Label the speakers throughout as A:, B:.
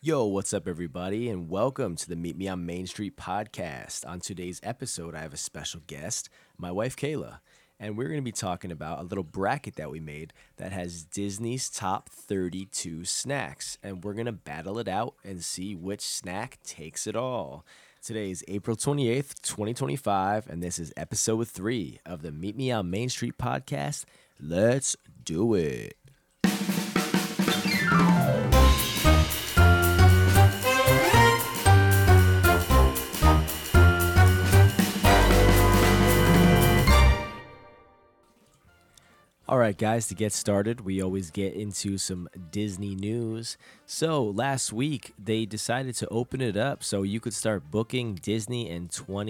A: Yo, what's up, everybody, and welcome to the Meet Me on Main Street podcast. On today's episode, I have a special guest, my wife Kayla, and we're going to be talking about a little bracket that we made that has Disney's top 32 snacks, and we're going to battle it out and see which snack takes it all. Today is April 28th, 2025, and this is episode 3 of the Meet Me on Main Street podcast. Let's do it. All right, guys, to get started, we always get into some Disney news. So, last week, they decided to open it up so you could start booking Disney in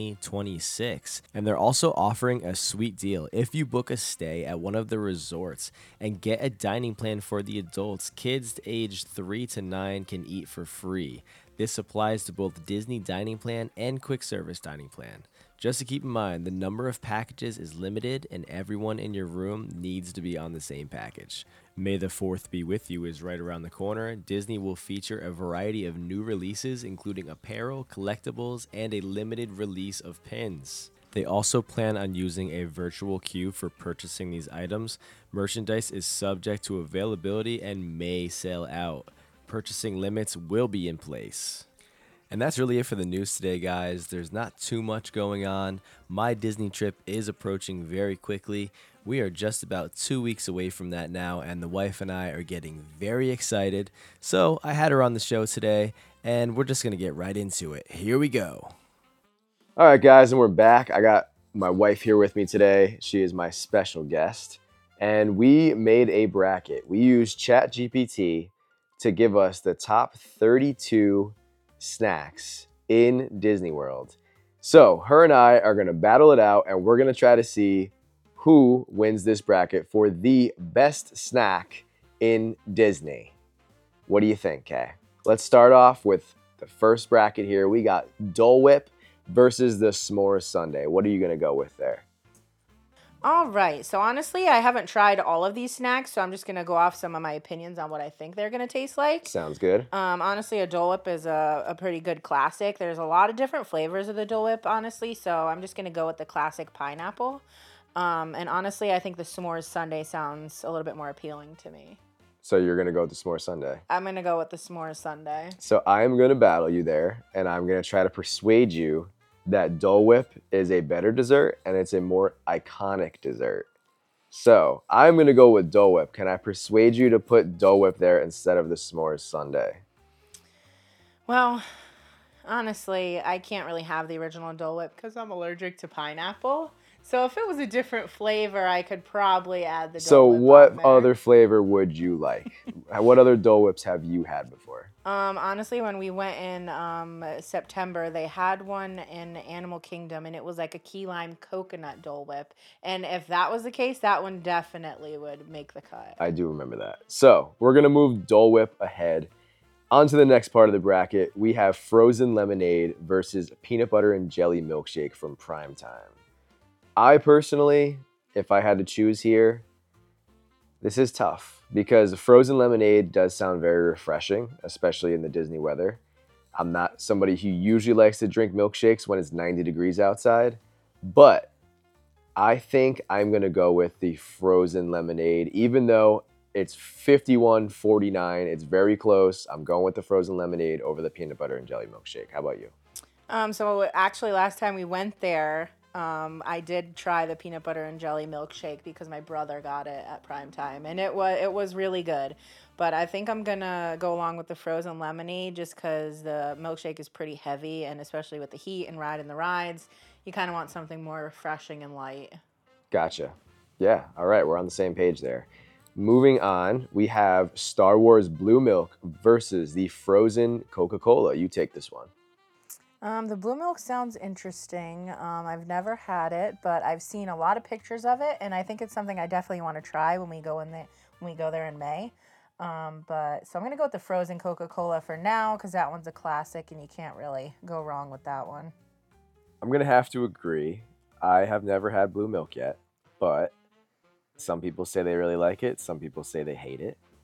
A: 2026. And they're also offering a sweet deal. If you book a stay at one of the resorts and get a dining plan for the adults, kids aged 3 to 9 can eat for free. This applies to both Disney dining plan and quick service dining plan. Just to keep in mind, the number of packages is limited and everyone in your room needs to be on the same package. May the 4th be with you is right around the corner. Disney will feature a variety of new releases, including apparel, collectibles, and a limited release of pins. They also plan on using a virtual queue for purchasing these items. Merchandise is subject to availability and may sell out. Purchasing limits will be in place. And that's really it for the news today, guys. There's not too much going on. My Disney trip is approaching very quickly. We are just about 2 weeks away from that now, and the wife and I are getting very excited. So I had her on the show today, and we're just going to get right into it. Here we go. All right, guys, and we're back. I got my wife here with me today. She is my special guest, and we made a bracket. We used ChatGPT to give us the top 32 snacks in Disney World. So her and I are going to battle it out, and we're going to try to see who wins this bracket for the best snack in Disney. What do you think, Kay? Let's start off with the first bracket here. We got Dole Whip versus the S'mores Sundae. What are you going to go with there?
B: All right. So honestly, I haven't tried all of these snacks, so I'm just gonna go off some of my opinions on what I think they're gonna taste like.
A: Sounds good.
B: Honestly, a Dole Whip is a pretty good classic. There's a lot of different flavors of the Dole Whip, honestly, so I'm just gonna go with the classic pineapple. And honestly, I think the S'mores Sundae sounds a little bit more appealing to me.
A: So you're going to go with the S'mores Sundae.
B: I'm gonna go with the S'mores Sundae.
A: So I'm going to battle you there, and I'm going to try to persuade you that Dole Whip is a better dessert and it's a more iconic dessert. So I'm going to go with Dole Whip. Can I persuade you to put Dole Whip there instead of the S'mores Sundae?
B: Well, honestly, I can't really have the original Dole Whip because I'm allergic to pineapple. So if it was a different flavor, I could probably add the Dole
A: So
B: Whip
A: what
B: on there.
A: other flavor would you like? What other Dole Whips have you had before?
B: Honestly, when we went in September, they had one in Animal Kingdom, and it was like a key lime coconut Dole Whip. And if that was the case, that one definitely would make the cut.
A: I do remember that. So we're going to move Dole Whip ahead. On to the next part of the bracket. We have frozen lemonade versus peanut butter and jelly milkshake from Prime Time. I personally, if I had to choose here, this is tough because frozen lemonade does sound very refreshing, especially in the Disney weather. I'm not somebody who usually likes to drink milkshakes when it's 90 degrees outside, but I think I'm going to go with the frozen lemonade. Even though it's 51-49, it's very close. I'm going with the frozen lemonade over the peanut butter and jelly milkshake. How about you?
B: So actually, last time we went there, I did try the peanut butter and jelly milkshake because my brother got it at Prime Time, and it was really good. But I think I'm gonna go along with the frozen lemonade just because the milkshake is pretty heavy, and especially with the heat and riding the rides, you kind of want something more refreshing and light.
A: Gotcha. Yeah, all right, we're on the same page there. Moving on, we have Star Wars Blue Milk versus the frozen Coca-Cola. You take this one.
B: The blue milk sounds interesting. I've never had it, but I've seen a lot of pictures of it, and I think it's something I definitely want to try when we go there in May. But so I'm gonna go with the frozen Coca-Cola for now because that one's a classic, and you can't really go wrong with that one.
A: I'm going to have to agree. I have never had blue milk yet, but some people say they really like it. Some people say they hate it.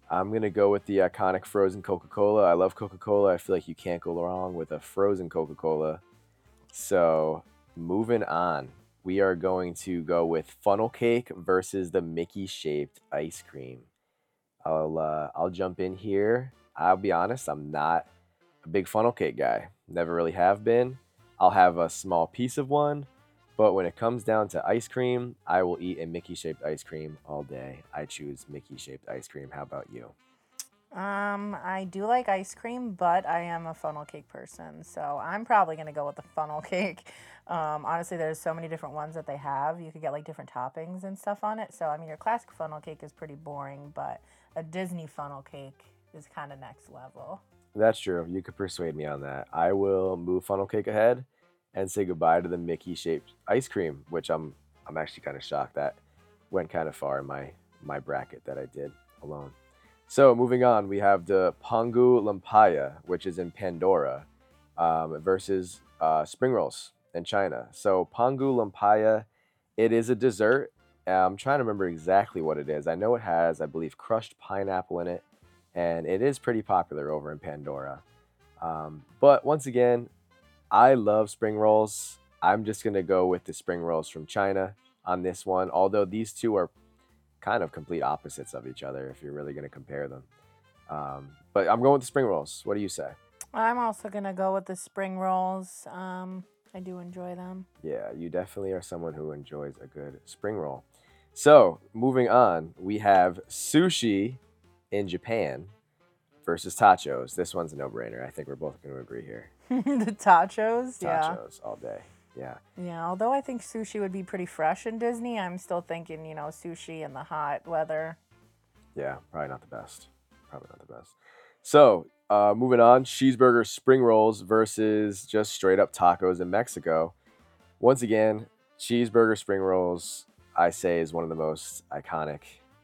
C: I'm gonna go with the iconic frozen Coca-Cola. I love Coca-Cola. I feel like you can't go wrong with a frozen Coca-Cola. So moving on, we are going to go with funnel cake versus the Mickey shaped ice cream. I'll jump in here. I'll be honest, I'm not a big funnel cake guy. Never really have been. I'll have a small piece of one, but when it comes down to ice cream, I will eat a Mickey shaped ice cream all day. I choose Mickey shaped ice cream. How about you?
B: I do like ice cream, but I am a funnel cake person, so I'm probably gonna go with the funnel cake. Honestly, there's so many different ones that they have. You could get like different toppings and stuff on it. So I mean, your classic funnel cake is pretty boring, but a Disney funnel cake is kind of next level.
C: That's true. You could persuade me on that. I will move funnel cake ahead and say goodbye to the Mickey shaped ice cream, which I'm actually kind of shocked that went kind of far in my bracket that I did alone. So moving on, we have the Pangu Lumpia, which is in Pandora, versus spring rolls in China. So Pangu Lumpia, it is a dessert. I'm trying to remember exactly what it is. I know it has, I believe, crushed pineapple in it, and it is pretty popular over in Pandora. But once again, I love spring rolls. I'm just gonna go with the spring rolls from China on this one. Although these two are kind of complete opposites of each other if you're really gonna compare them. But I'm going with the spring rolls. What do you say?
B: I'm also gonna go with the spring rolls. I do enjoy them.
C: Yeah, you definitely are someone who enjoys a good spring roll. So moving on, we have sushi in Japan versus tachos. This one's a no-brainer. I think we're both going to agree here.
B: The tachos, yeah.
C: Tachos all day. Yeah.
B: Yeah, although I think sushi would be pretty fresh in Disney, I'm still thinking, sushi in the hot weather.
C: Yeah, probably not the best. Probably not the best. So, moving on, cheeseburger spring rolls versus just straight up tacos in Mexico. Once again, cheeseburger spring rolls, I say, is one of the most iconic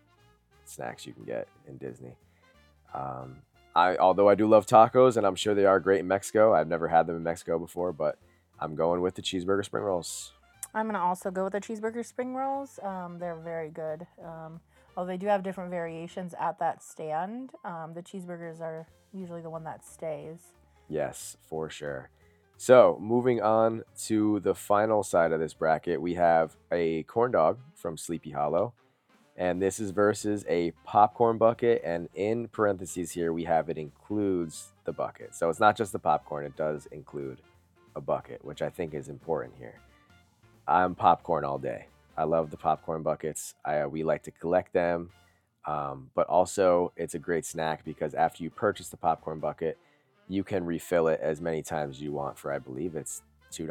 C: snacks you can get in Disney. Um, although I do love tacos, and I'm sure they are great in Mexico. I've never had them in Mexico before, but I'm going with the cheeseburger spring rolls.
B: I'm going to also go with the cheeseburger spring rolls. They're very good. Although they do have different variations at that stand, the cheeseburgers are usually the one that stays.
C: Yes, for sure. So, moving on to the final side of this bracket, we have a corn dog from Sleepy Hollow. And this is versus a popcorn bucket. And in parentheses here, we have it includes the bucket. So it's not just the popcorn, it does include a bucket, which I think is important here. I'm popcorn all day. I love the popcorn buckets. We like to collect them. But also, it's a great snack because after you purchase the popcorn bucket, you can refill it as many times as you want for, I believe it's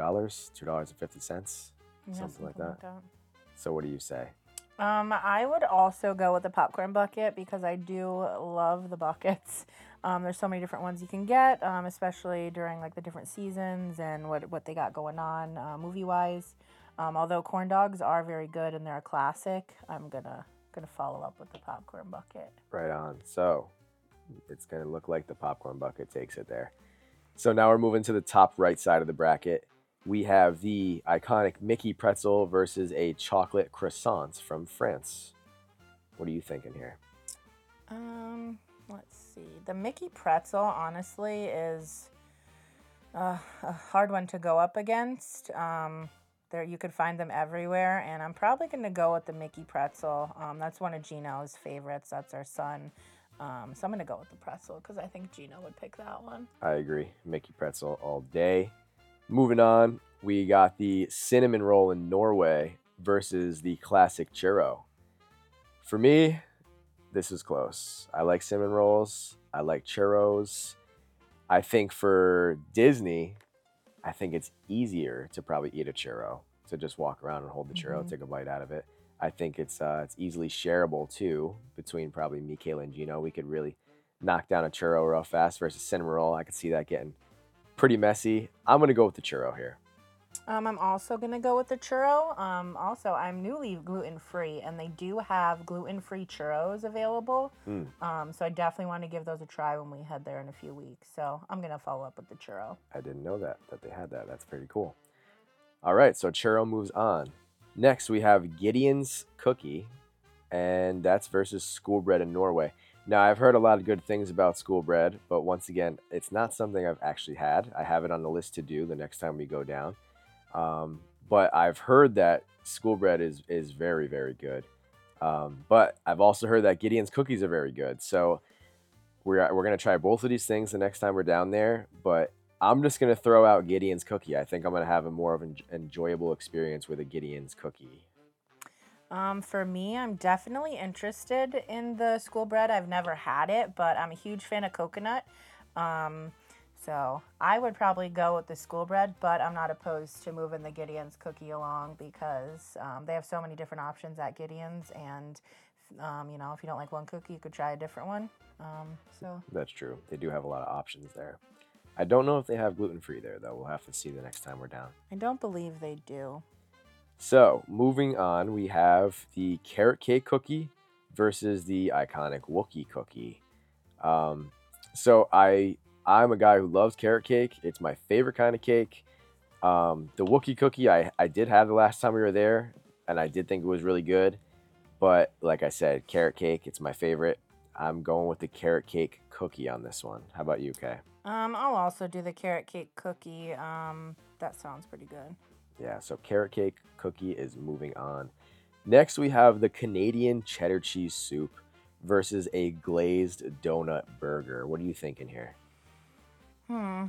C: $2.50,
B: Yeah,
C: something like that. So, what do you say?
B: I would also go with the popcorn bucket because I do love the buckets. There's so many different ones you can get, especially during like the different seasons and what they got going on movie wise. Although corn dogs are very good and they're a classic, I'm gonna follow up with the popcorn bucket.
C: Right on. So it's gonna look like the popcorn bucket takes it there. So now we're moving to the top right side of the bracket. We have the iconic Mickey pretzel versus a chocolate croissant from France. What are you thinking here?
B: Let's see. The Mickey pretzel, honestly, is a hard one to go up against. There, you could find them everywhere, and I'm probably going to go with the Mickey pretzel. That's one of Gino's favorites. That's our son. So I'm going to go with the pretzel because I think Gino would pick that one.
C: I agree. Mickey pretzel all day. Moving on, we got the cinnamon roll in Norway versus the classic churro. For me, this is close. I like cinnamon rolls. I like churros. I think for Disney, I think it's easier to probably eat a churro, to just walk around and hold the churro, take a bite out of it. I think it's easily shareable too between probably me, Kayla, and Gino. We could really knock down a churro real fast versus cinnamon roll. I could see that getting pretty messy. I'm gonna go with the churro here.
B: I'm also going to go with the churro. Also, I'm newly gluten-free, and they do have gluten-free churros available. So I definitely want to give those a try when we head there in a few weeks. So I'm going to follow up with the churro.
C: I didn't know that they had that. That's pretty cool. All right, so churro moves on. Next, we have Gideon's cookie, and that's versus school bread in Norway. Now, I've heard a lot of good things about school bread, but once again, it's not something I've actually had. I have it on the list to do the next time we go down. But I've heard that school bread is very, very good. But I've also heard that Gideon's cookies are very good. So we're gonna try both of these things the next time we're down there. But I'm just gonna throw out Gideon's cookie. I think I'm gonna have a more of an enjoyable experience with a Gideon's cookie.
B: For me, I'm definitely interested in the school bread. I've never had it, but I'm a huge fan of coconut. Um, so I would probably go with the school bread, but I'm not opposed to moving the Gideon's cookie along because they have so many different options at Gideon's, and if you don't like one cookie, you could try a different one. So
C: That's true. They do have a lot of options there. I don't know if they have gluten free there though. We'll have to see the next time we're down.
B: I don't believe they do.
C: So, moving on, we have the carrot cake cookie versus the iconic Wookie cookie. Um, so I'm a guy who loves carrot cake. It's my favorite kind of cake. The Wookie cookie I did have the last time we were there, and I did think it was really good. But like I said, carrot cake, it's my favorite. I'm going with the carrot cake cookie on this one. How about you, Kay?
B: I'll also do the carrot cake cookie. That sounds pretty good.
C: Yeah, so carrot cake cookie is moving on. Next, we have the Canadian cheddar cheese soup versus a glazed donut burger. What are you thinking here?
B: Hmm.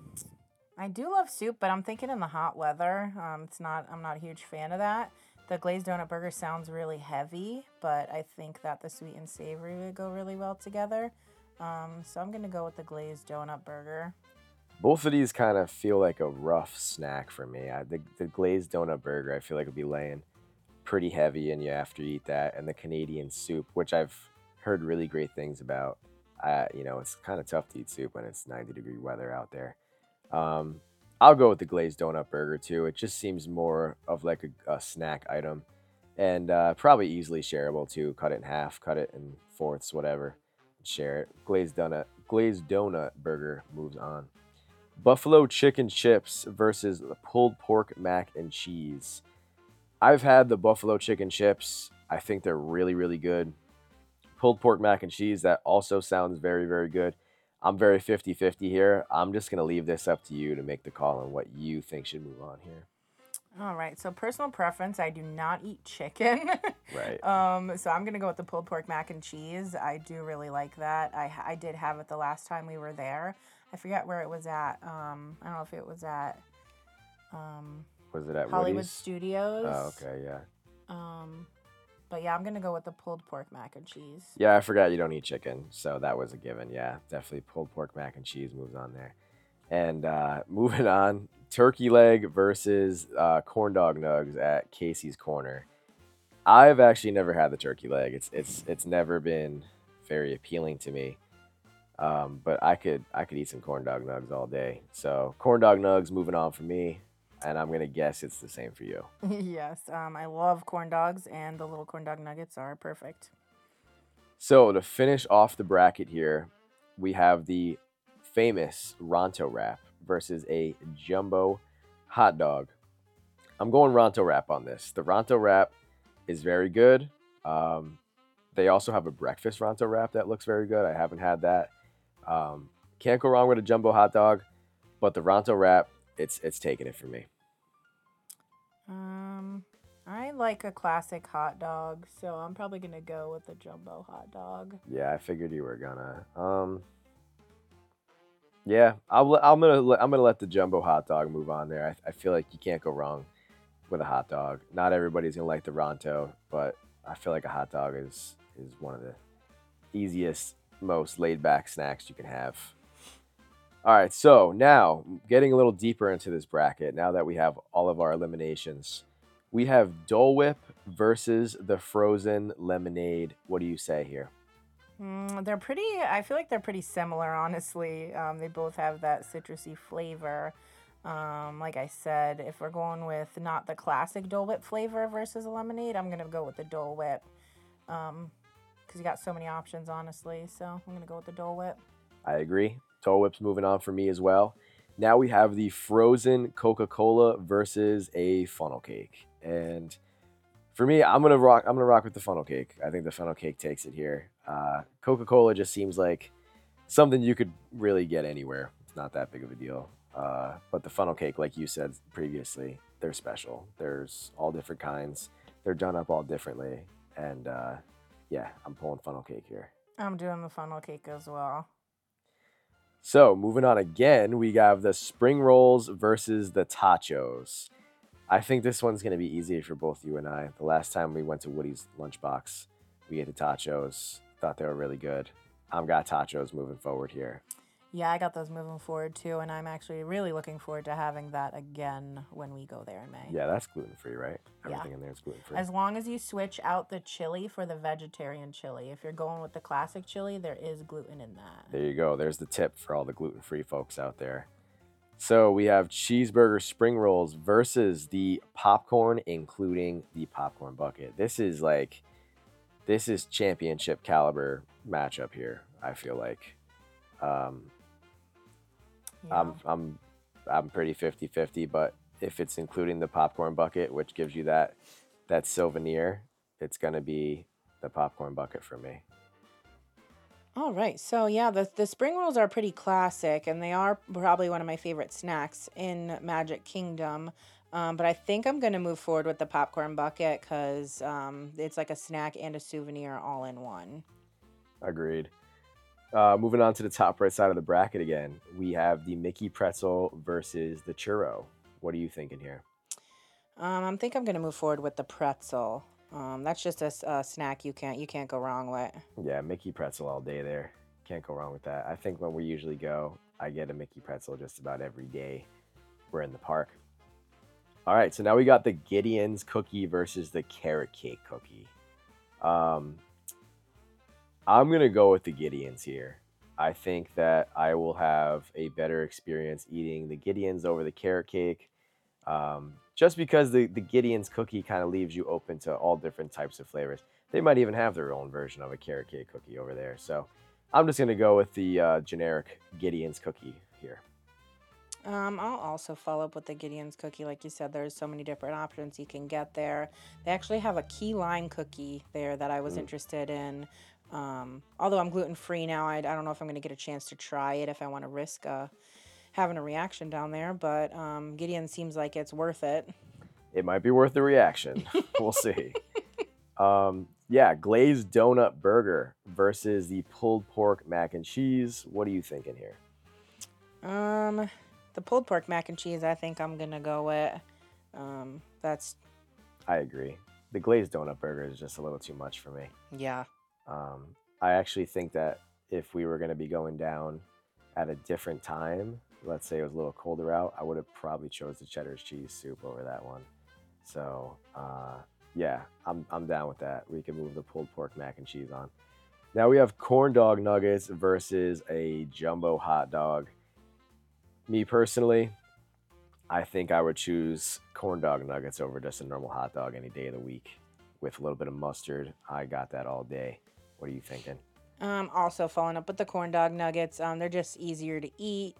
B: I do love soup, but I'm thinking in the hot weather. I'm not a huge fan of that. The glazed donut burger sounds really heavy, but I think that the sweet and savory would go really well together. So I'm gonna go with the glazed donut burger.
C: Both of these kind of feel like a rough snack for me. The glazed donut burger, I feel like would be laying pretty heavy in you after you eat that, and the Canadian soup, which I've heard really great things about. It's kind of tough to eat soup when it's 90-degree weather out there. Um, I'll go with the glazed donut burger too. It just seems more of like a snack item, and probably easily shareable too. Cut it in half, cut it in fourths, whatever, and share it. Glazed donut burger moves on. Buffalo chicken chips versus the pulled pork mac and cheese. I've had the buffalo chicken chips. I think they're really, really good. Pulled pork mac and cheese, that also sounds very, very good. I'm very 50-50 here. I'm just going to leave this up to you to make the call on what you think should move on here.
B: All right. So personal preference, I do not eat chicken.
C: Right.
B: So I'm gonna go with the pulled pork mac and cheese. I do really like that. I did have it the last time we were there. I forget where it was at. I don't know if it was at
C: Was it at
B: Hollywood
C: Woody's?
B: Studios.
C: Oh, okay, yeah.
B: But yeah, I'm gonna go with the pulled pork mac and cheese.
C: Yeah, I forgot you don't eat chicken, so that was a given. Yeah, definitely pulled pork mac and cheese moves on there. And moving on, turkey leg versus corn dog nugs at Casey's Corner. I've actually never had the turkey leg. It's never been very appealing to me. But I could eat some corn dog nugs all day. So corn dog nugs moving on for me, and I'm gonna guess it's the same for you.
B: Yes. I love corn dogs, and the little corn dog nuggets are perfect.
C: So to finish off the bracket here, we have the famous Ronto wrap versus a jumbo hot dog. I'm going Ronto wrap on this. The Ronto wrap is very good. They also have a breakfast Ronto wrap that looks very good. I haven't had that. Can't go wrong with a jumbo hot dog, but the Ronto wrap, it's taking it for me.
B: I like a classic hot dog, so I'm probably gonna go with the jumbo hot dog.
C: Yeah, I figured you were gonna. Yeah, I'm gonna let the jumbo hot dog move on there. I feel like you can't go wrong with a hot dog. Not everybody's gonna like the Ronto, but I feel like a hot dog is one of the easiest, most laid back snacks you can have. All right, so now getting a little deeper into this bracket, now that we have all of our eliminations, we have Dole Whip versus the frozen lemonade. What do you say here?
B: They're pretty. I feel like they're pretty similar, honestly. They both have that citrusy flavor. Like I said, if we're going with not the classic Dole Whip flavor versus a lemonade, I'm gonna go with the Dole Whip. Because you got so many options, honestly. So I'm gonna go with the Dole Whip.
C: I agree. Dole Whip's moving on for me as well. Now we have the frozen Coca-Cola versus a funnel cake, and for me, I'm gonna rock with the funnel cake. I think the funnel cake takes it here. Coca-Cola just seems like something you could really get anywhere. It's not that big of a deal. But the funnel cake, like you said previously, they're special. There's all different kinds. They're done up all differently. And yeah, I'm pulling funnel cake here.
B: I'm doing the funnel cake as well.
C: So moving on again, we have the spring rolls versus the tachos. I think this one's going to be easy for both you and I. The last time we went to Woody's Lunchbox, we ate the tachos. Thought they were really good. I've got tachos moving forward here.
B: Yeah, I got those moving forward too, and I'm actually really looking forward to having that again when we go there in May.
C: Yeah, that's gluten-free, right? Everything in there is gluten-free.
B: As long as you switch out the chili for the vegetarian chili. If you're going with the classic chili, there is gluten in that.
C: There you go. There's the tip for all the gluten-free folks out there. So we have cheeseburger spring rolls versus the popcorn, including the popcorn bucket. This is championship caliber matchup here, I feel like.
B: Yeah.
C: I'm pretty 50-50, but if it's including the popcorn bucket, which gives you that souvenir, it's gonna be the popcorn bucket for me.
B: All right. So yeah, the spring rolls are pretty classic, and they are probably one of my favorite snacks in Magic Kingdom. But I think I'm gonna move forward with the popcorn bucket because it's like a snack and a souvenir all in one.
C: Agreed. Moving on to the top right side of the bracket again, we have the Mickey pretzel versus the churro. What are you thinking here?
B: I think I'm gonna move forward with the pretzel. That's just a snack you can't go wrong with.
C: Yeah, Mickey pretzel all day there. Can't go wrong with that. I think when we usually go, I get a Mickey pretzel just about every day we're in the park. All right, so now we got the Gideon's cookie versus the carrot cake cookie. I'm going to go with the Gideon's here. I think that I will have a better experience eating the Gideon's over the carrot cake. Just because the Gideon's cookie kind of leaves you open to all different types of flavors. They might even have their own version of a carrot cake cookie over there. So I'm just going to go with the generic Gideon's cookie here.
B: I'll also follow up with the Gideon's cookie. Like you said, there's so many different options you can get there. They actually have a key lime cookie there that I was interested in. Although I'm gluten-free now, I don't know if I'm going to get a chance to try it if I want to risk having a reaction down there. But Gideon seems like it's worth it.
C: It might be worth the reaction. We'll see. Yeah, glazed donut burger versus the pulled pork mac and cheese. What are you thinking here?
B: The pulled pork mac and cheese, I think I'm going to go with.
C: I agree. The glazed donut burger is just a little too much for me.
B: Yeah.
C: I actually think that if we were going to be going down at a different time, let's say it was a little colder out, I would have probably chose the cheddar cheese soup over that one. So, yeah, I'm down with that. We can move the pulled pork mac and cheese on. Now we have corn dog nuggets versus a jumbo hot dog. Me personally, I think I would choose corn dog nuggets over just a normal hot dog any day of the week. With a little bit of mustard, I got that all day. What are you thinking?
B: Also following up with the corn dog nuggets. They're just easier to eat.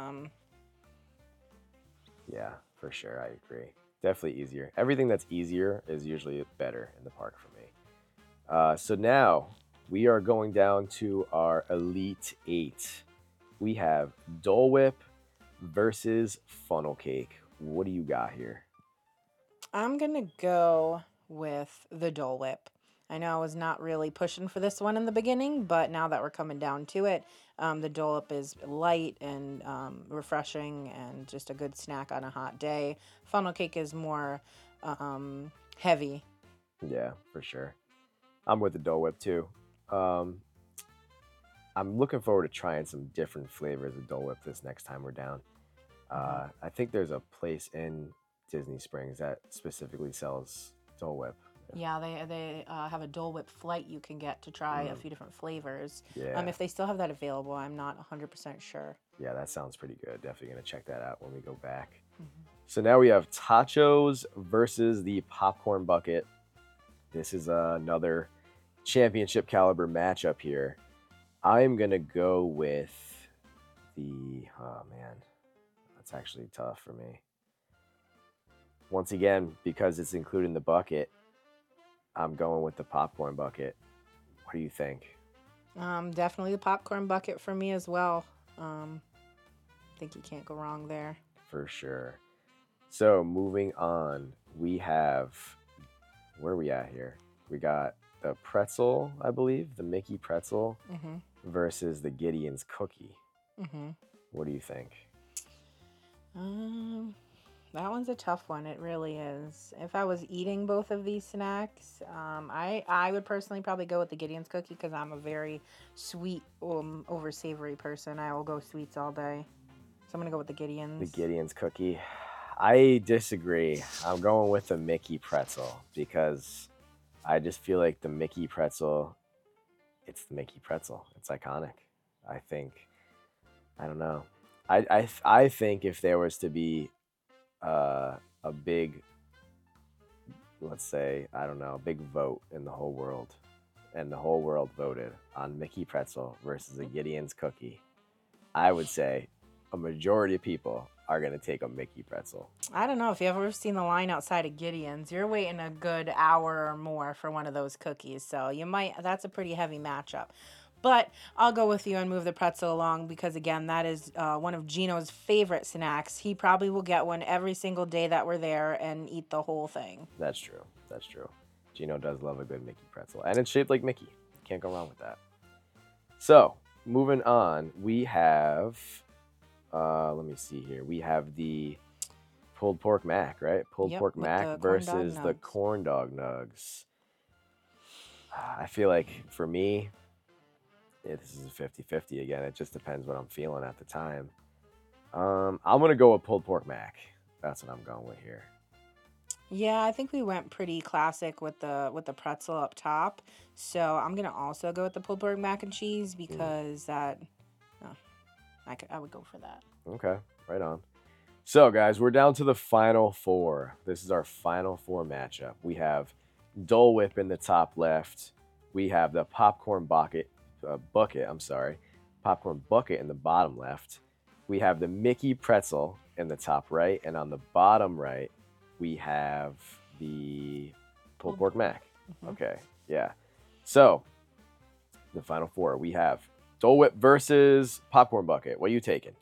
C: Yeah, for sure. I agree. Definitely easier. Everything that's easier is usually better in the park for me. So now we are going down to our Elite 8. We have Dole Whip versus funnel cake. What do you got here?
B: I'm going to go with the Dole Whip. I know I was not really pushing for this one in the beginning, but now that we're coming down to it, the Dole Whip is light and refreshing and just a good snack on a hot day. Funnel cake is more heavy.
C: Yeah, for sure. I'm with the Dole Whip too. I'm looking forward to trying some different flavors of Dole Whip this next time we're down. I think there's a place in Disney Springs that specifically sells Dole Whip.
B: Yeah, they have a Dole Whip flight you can get to try a few different flavors.
C: Yeah.
B: If they still have that available, I'm not 100% sure.
C: Yeah, that sounds pretty good. Definitely going to check that out when we go back. So now we have tachos versus the popcorn bucket. This is another championship caliber matchup here. I'm going to go with oh man, that's actually tough for me. Once again, because it's included in the bucket, I'm going with the popcorn bucket. What do you think?
B: Definitely the popcorn bucket for me as well. I think you can't go wrong there.
C: For sure. So moving on, we have where are we at here? We got the pretzel, I believe, the Mickey pretzel
B: Mm-hmm.
C: versus the Gideon's cookie.
B: Mm-hmm.
C: What do you think?
B: Um, that one's a tough one. It really is. If I was eating both of these snacks, I would personally probably go with the Gideon's cookie because I'm a very sweet over savory person. I will go sweets all day. So I'm gonna go with the Gideon's.
C: The Gideon's cookie. I disagree. I'm going with the Mickey pretzel because I just feel like the Mickey pretzel, it's the Mickey pretzel. It's iconic. I think, I don't know. I think if there was to be a big, let's say, I don't know, a big vote in the whole world, and the whole world voted on Mickey pretzel versus a Gideon's cookie, I would say a majority of people are going to take a Mickey pretzel.
B: I don't know if you've ever seen the line outside of Gideon's. You're waiting a good hour or more for one of those cookies, so you might. That's a pretty heavy matchup. But I'll go with you and move the pretzel along because again, that is one of Gino's favorite snacks. He probably will get one every single day that we're there and eat the whole thing.
C: That's true. That's true. Gino does love a good Mickey pretzel, and it's shaped like Mickey. Can't go wrong with that. So moving on, we have. Let me see here. We have the pulled pork mac, right? Pulled
B: Yep,
C: pork
B: with
C: mac
B: the corn dog
C: versus the
B: nugs.
C: corn dog nugs. I feel like for me, this is a 50-50 again. It just depends what I'm feeling at the time. I'm gonna go with pulled pork mac. That's what I'm going with here.
B: Yeah, I think we went pretty classic with the pretzel up top. So I'm gonna also go with the pulled pork mac and cheese because oh, I would go for that.
C: Okay, right on. So, guys, we're down to the final four. This is our final four matchup. We have Dole Whip in the top left. We have the popcorn bucket. Popcorn bucket in the bottom left. We have the Mickey pretzel in the top right, and on the bottom right, we have the pulled pork mac.
B: Mhm.
C: Okay, yeah. So, the final four, we have Dole Whip versus popcorn bucket. What are you taking?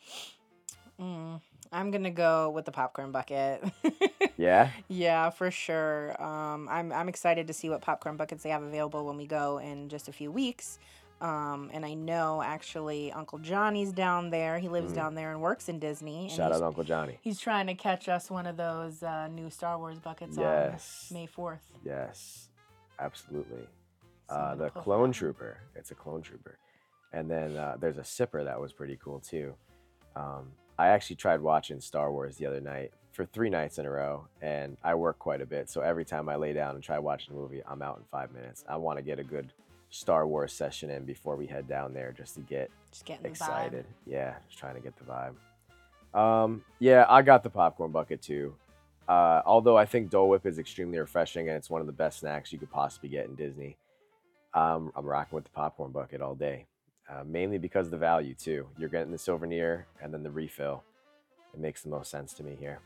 B: I'm gonna go with the popcorn bucket.
C: Yeah.
B: Yeah, for sure. I'm excited to see what popcorn buckets they have available when we go in just a few weeks. And I know actually Uncle Johnny's down there. He lives down there and works in Disney. And
C: Shout out Uncle Johnny.
B: he's trying to catch us one of those new Star Wars buckets
C: Yes.
B: on May 4th.
C: Yes, absolutely.
B: So I'm gonna
C: The
B: pull for
C: Clone
B: that one.
C: Trooper. It's a Clone Trooper. And then there's a sipper that was pretty cool too. I actually tried watching Star Wars the other night for 3 nights in a row, and I work quite a bit. So every time I lay down and try watching a movie, I'm out in 5 minutes. I want to get a good Star Wars session in before we head down there just to get
B: Just getting the
C: excited. Yeah, just trying to get the vibe. Yeah, I got the popcorn bucket too. Although I think Dole Whip is extremely refreshing and it's one of the best snacks you could possibly get in Disney. I'm rocking with the popcorn bucket all day, mainly because of the value too. You're getting the souvenir and then the refill. It makes the most sense to me here.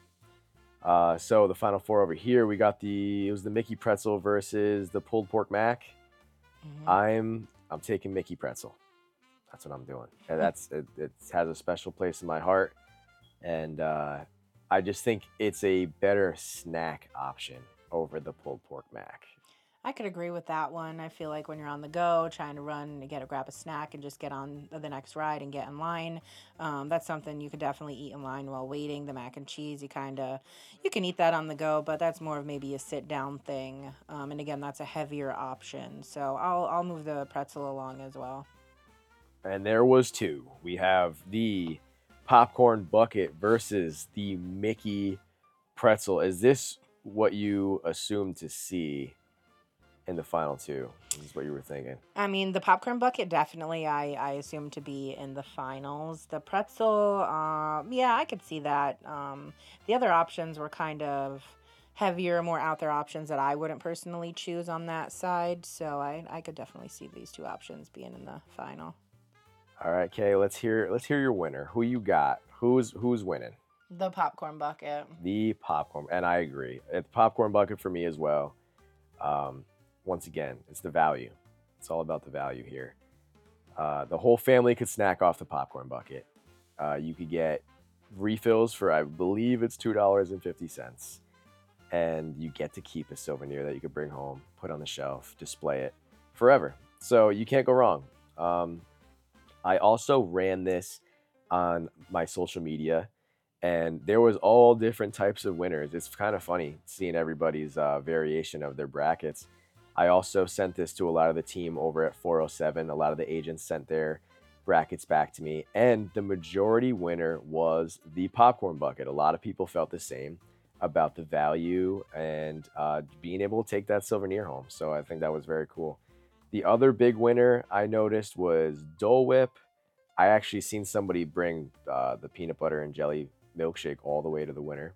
C: So the final four over here, we got it was the Mickey pretzel versus the pulled pork mac.
B: vibe.
C: I'm taking Mickey pretzel. That's what I'm doing. And it has a special place in my heart, and I just think it's a better snack option over the pulled pork mac.
B: I could agree with that one. I feel like when you're on the go, trying to run to grab a snack and just get on the next ride and get in line, that's something you could definitely eat in line while waiting. The mac and cheese, you can eat that on the go, but that's more of maybe a sit down thing. And again, that's a heavier option. So I'll move the pretzel along as well.
C: And there was two. We have the popcorn bucket versus the Mickey pretzel. Is this what you assumed to see in the final two? This is what you were thinking.
B: I mean, the popcorn bucket definitely I assume to be in the finals. The pretzel, yeah, I could see that. The other options were kind of heavier, more out there options that I wouldn't personally choose on that side. So I could definitely see these two options being in the final.
C: All right, Kay, let's hear your winner. Who you got? Who's winning?
B: The popcorn bucket.
C: The popcorn, and I agree. It's popcorn bucket for me as well. Once again, it's the value. It's all about the value here. The whole family could snack off the popcorn bucket. You could get refills for, I believe it's $2.50. And you get to keep a souvenir that you could bring home, put on the shelf, display it forever. So you can't go wrong. I also ran this on my social media, and there was all different types of winners. It's kind of funny seeing everybody's variation of their brackets. I also sent this to a lot of the team over at 407. A lot of the agents sent their brackets back to me, and the majority winner was the popcorn bucket. A lot of people felt the same about the value and being able to take that souvenir home. So I think that was very cool. The other big winner I noticed was Dole Whip. I actually seen somebody bring the peanut butter and jelly milkshake all the way to the winner.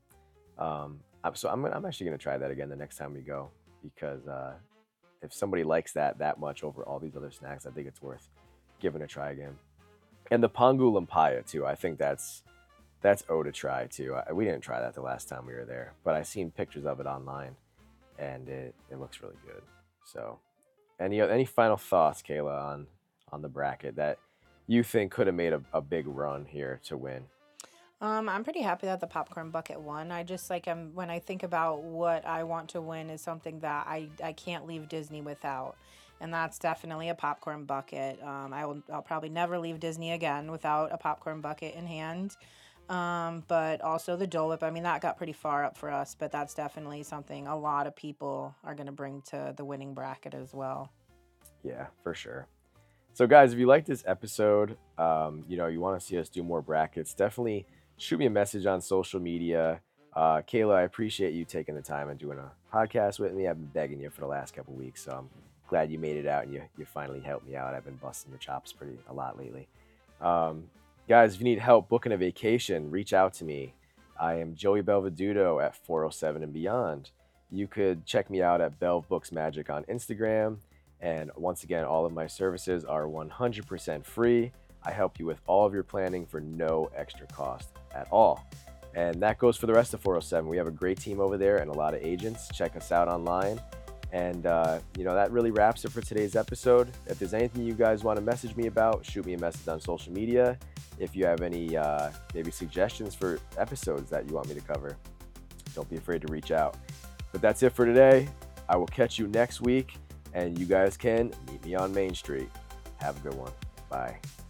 C: So I'm actually going to try that again the next time we go, because if somebody likes that much over all these other snacks, I think it's worth giving a try again. And the Pangu Lumpia too. I think that's to try too. We didn't try that the last time we were there, but I seen pictures of it online, and it looks really good. So, any final thoughts, Kayla, on the bracket that you think could have made a big run here to win?
B: I'm pretty happy that the popcorn bucket won. I just when I think about what I want to win is something that I can't leave Disney without. And that's definitely a popcorn bucket. I'll probably never leave Disney again without a popcorn bucket in hand. But also the Dole Whip. I mean, that got pretty far up for us, but that's definitely something a lot of people are going to bring to the winning bracket as well.
C: Yeah, for sure. So guys, if you like this episode, you want to see us do more brackets, definitely shoot me a message on social media. Kayla, I appreciate you taking the time and doing a podcast with me. I've been begging you for the last couple of weeks, so I'm glad you made it out and you finally helped me out. I've been busting your chops a lot lately. Guys, if you need help booking a vacation, reach out to me. I am Joey Belveduto at 407 and Beyond. You could check me out at Belv Books Magic on Instagram. And once again, all of my services are 100% free. I help you with all of your planning for no extra cost at all. And that goes for the rest of 407. We have a great team over there and a lot of agents. Check us out online. And, that really wraps it for today's episode. If there's anything you guys want to message me about, shoot me a message on social media. If you have any maybe suggestions for episodes that you want me to cover, don't be afraid to reach out. But that's it for today. I will catch you next week, and you guys can meet me on Main Street. Have a good one. Bye.